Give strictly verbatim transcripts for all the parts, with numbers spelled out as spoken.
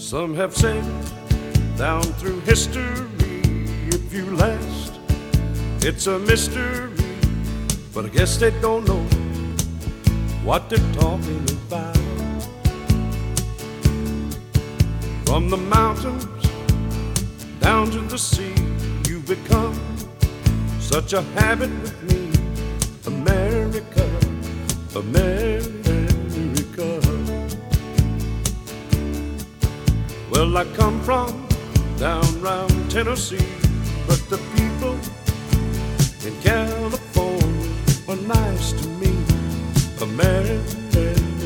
Some have said down through history, if you last, it's a mystery. But I guess they don't know what they're talking about. From the mountains down to the sea, you've become such a habit with me. America, America. Well, I come from down round Tennessee, but the people in California are nice to me. America.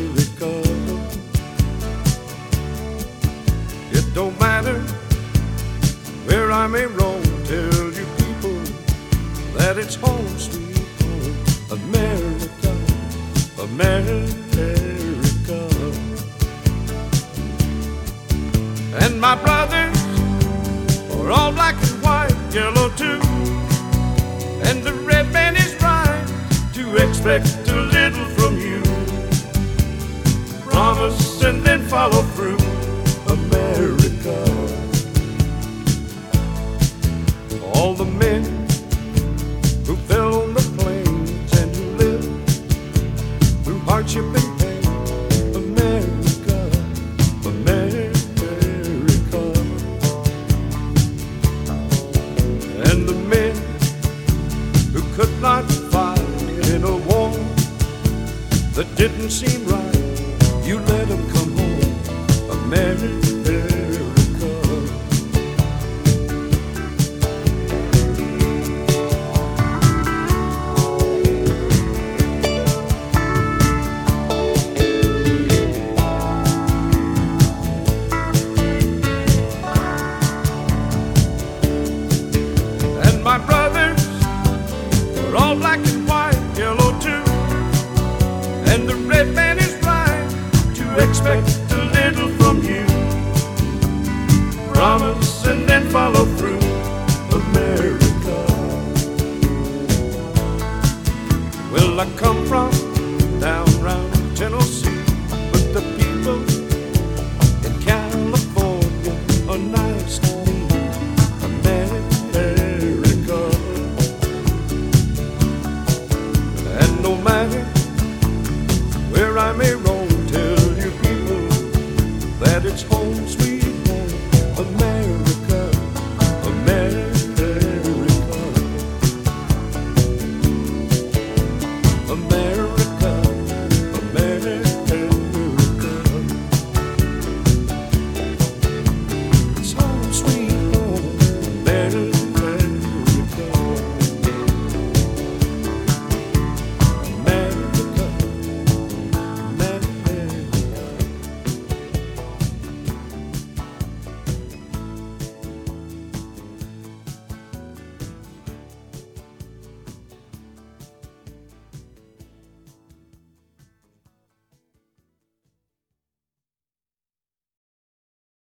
It don't matter where I may roam, tell you people that it's home sweet home. America, America. And my brothers are all black and white, yellow too. And the red man is right to expect a little from you. Promise and then follow through. America. All the men